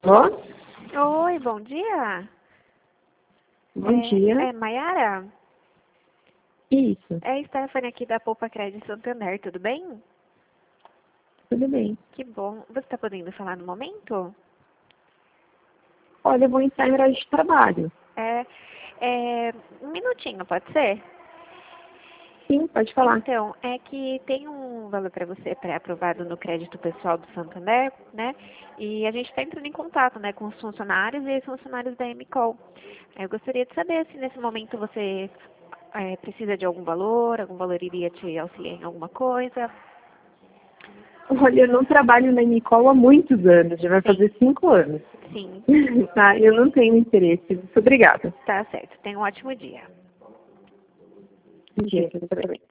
Ó, Oi, bom dia. bom dia. É Maiara? Isso, É Stephanie aqui da Poupa Crédito Santander, tudo bem? tudo bem. Que bom. Você está podendo falar no momento? Olha, eu vou entrar em horário de trabalho. Um minutinho, pode ser? Sim, pode falar. Então, é que tem um valor para você pré-aprovado no crédito pessoal do Santander, né? E a gente está entrando em contato, né, com os funcionários e os funcionários da MCOL. Eu gostaria de saber se nesse momento você precisa de algum valor iria te auxiliar em alguma coisa. Olha, eu não trabalho na Nicole há muitos anos, já vai Sim, fazer 5 anos. sim, Tá, eu não tenho interesse. Muito obrigada. tá certo. Tenha um ótimo dia. Bom dia, tudo bem.